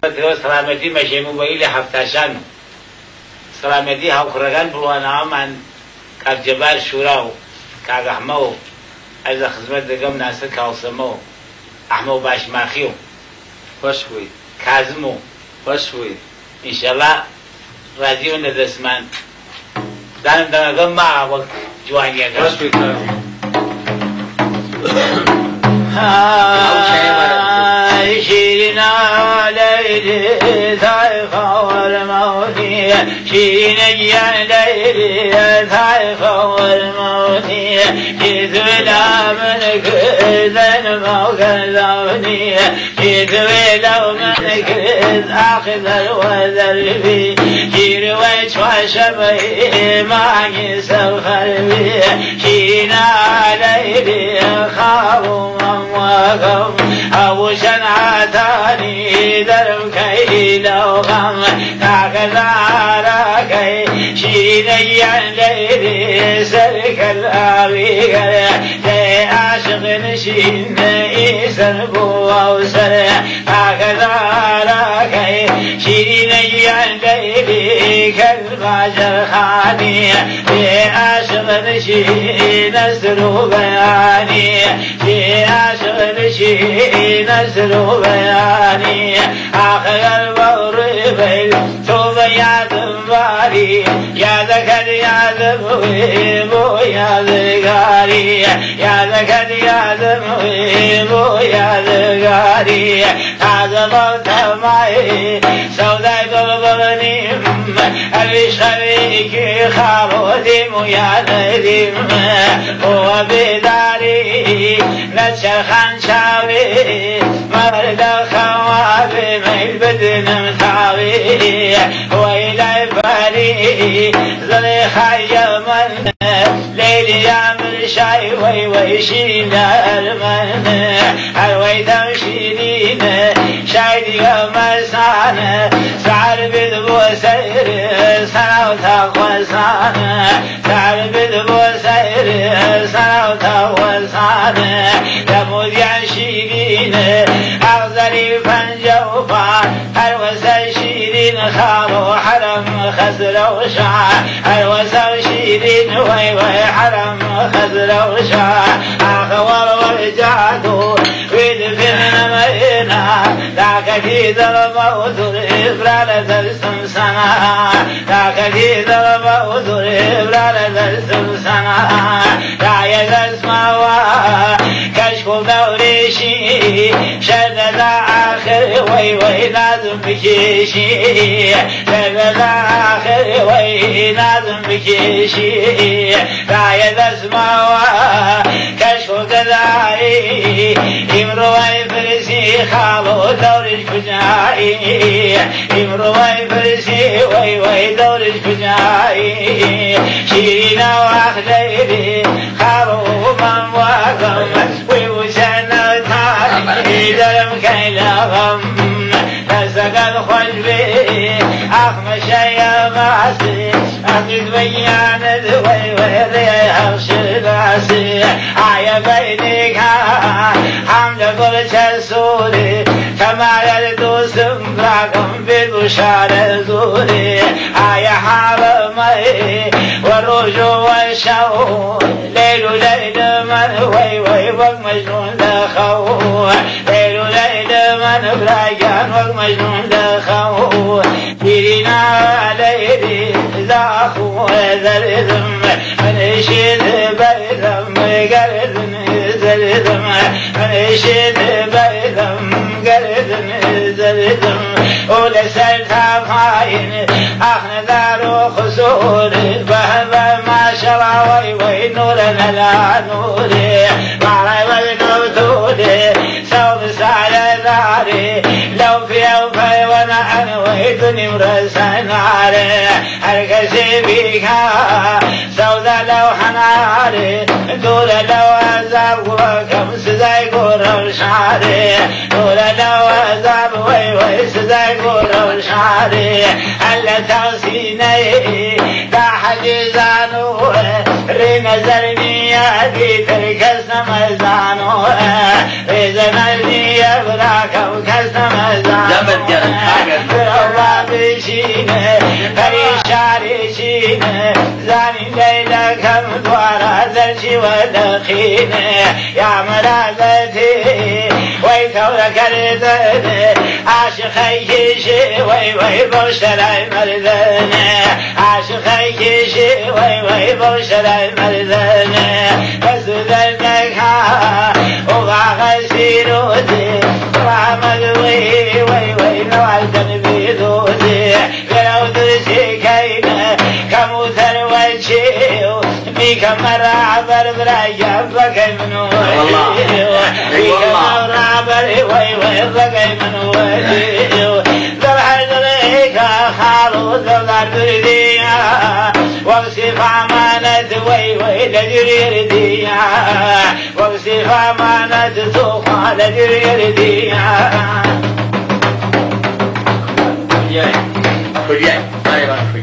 سلامتی مشه موبایل هفتاشان سلامتی هاوکڕەکان بڕواناوەمان کاک جەبار شورا و کاک ئەحمە و ئەز لە خزمەت دەگەم ناسر کاوسەمە و ئەحمە و باشماخی و خۆش بووی کازم و خۆش بووی ئینشەڵا ڕازیون لە دەستمان دانم دەمەگەم ما وەک جوانیەکە خۆش بووی شيرنا ليلي ثايفة والموتي شيرنا ليلي ثايفة والموتي جيت بلا منك ذنب وكذبني جيت بلا منك أخذ الوذر بي جير ويش وشبه ما يسوف بي شيرنا ليلي خابوا وغم أو شنعتاني درم كي لو غم كاكزاركي شيني عن ليلي سرك الأبيك لي عاشق نشين يسربو أو سر كاكزاركي شيني عن ليلي كالباجر خاني لي عاشق نشين نسرو بياني لي عاشق نشين نسرو بياني آخر المغربين ثم يا ذنباري يا ذكر يا ذنبو يا ذكاري يا ذكر يا ذنبو يا ذكاري تعذبت معي سوداء قلبني أبي شريكي خالدي يا نديم هو بداري نشر خنشاوي مرد خوابي من بدن مثاوي وإلى بالي زليخا يمن ليلي يعمل شاي ويشينا المن الوي تمشينين شايدي ومسان سعر بالبوسير سنة وتقوى سنة سعر بالبوسير سنة وتقوى سنة يموت يعشينين أغزري فنجوفا الوسا شيرين خالو حرم خزر وشع الوسا شيرين وي حرم خزر وشع أخوار ورجعتو ويدفن مرينا ذاك في ذرب إبرال ذرسم سنة ذاك في ذرب إبرال ذرسم سنة لا يزسموا كشف دوريشي شدد آخر وي نازم بكيشي شدد آخر وي نازم بكيشي لا يزسموا كشف دلائي امروي فرسي خالو دورش كجائي امروي فرسي وي دورش كجائي شيرنا واخليلي خالو من واقم ويوسنا تاري درم كيلا غم نسق الخجبي أخمش يا ماسي أخذ بيان وي ريح شلاسي عيا بينك حمد كل شسوري كما يردو سمراكم ببشار الزوري عيا حرمي والرجو والشو ليل من وي ومجنون لخو ليل من برايان ومجنون لخو ديرنا ليلي ذاخو ذرذم من شد بيذم قردن زردم من شد بيذم قردن زردم ولسلتها خاين اخن دار خسور بهب ما شرع وي نورنا لا نوري معرب النبتولي سوف سعر داري لو في اوفي وانا انويتني مرسى ناري هركسي بيك سودا لو حناري دول لو عذاب وكم سزاي قرر شعري دول لو عذاب وي سزاي قرر شعري هلا تغسيني دا حجزانو رينا زرني يدي تركسنا مزانو ريزنا لي يبراك وكسنا مزانو زاني ليلكم دوار زرشي ودخيني يا مرازتي ويتولك رزني عاشقي شي وي بوشتري مرزني عاشقي شي وي بوشتري مرزني بس ذنك وغاغسي رودي رامد وي نوالدن بيدودي فلو درسي كينا كموتر وجهي بيك مرة عبر برايا بقي منو بيك مرة عبر وي بقي منو ذبح دريك خالو ذبح برديا وصف عمانة وي لجري رديا وصف عمانة سوخا لجري رديا كل يوم طيب